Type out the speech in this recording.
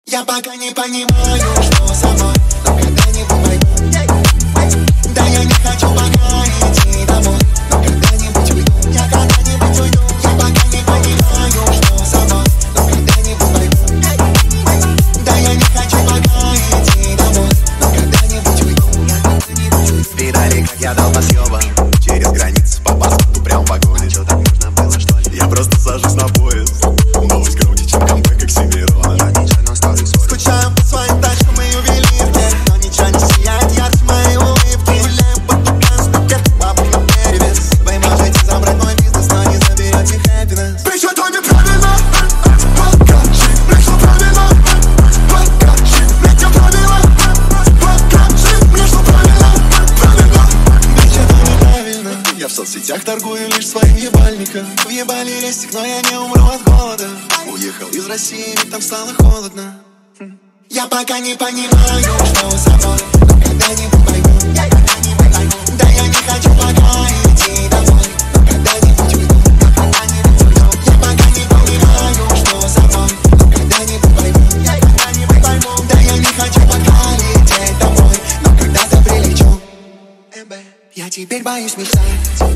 Я пока не понимаю, что со мной, но когда-нибудь пойду. Да я не хочу пока идти домой, но когда-нибудь уйду. Я когда-нибудь уйду. Я пока не понимаю, что со мной, но когда-нибудь пойду. Да я не хочу пока идти домой, но когда-нибудь уйду. Видали, как я дал посъёба через границу по паспорту прям в вагоне. Что так нужно было, что ли? Я просто сажусь на поезд. Новость круче, чем камбэк Оксимирона. Скучаем по своим тачкам и ювелирке, но ничего не сияет ярче моей улыбки. Гуляем по Туканской перке, бабок на перевес. Вы можете забрать мой бизнес, но не заберете хэппинесс. Ты что-то неправильно, покажи мне, что правильно. Покажи мне, что правильно. Покажи мне, что правильно. Ты что-то неправильно. Я в соцсетях торгую лишь своим ебальником. Въебали рестик, но я не умру от голода. Уехал из России, ведь там стало холодно. Я пока не понимаю, что со мной, но когда-нибудь пойду. Да я не хочу пока идти домой, но когда-нибудь уйду. Я пока не понимаю, что со мной, но когда-нибудь пойду. Да я не хочу пока лететь домой, но когда-то прилечу. Я теперь боюсь мечтать.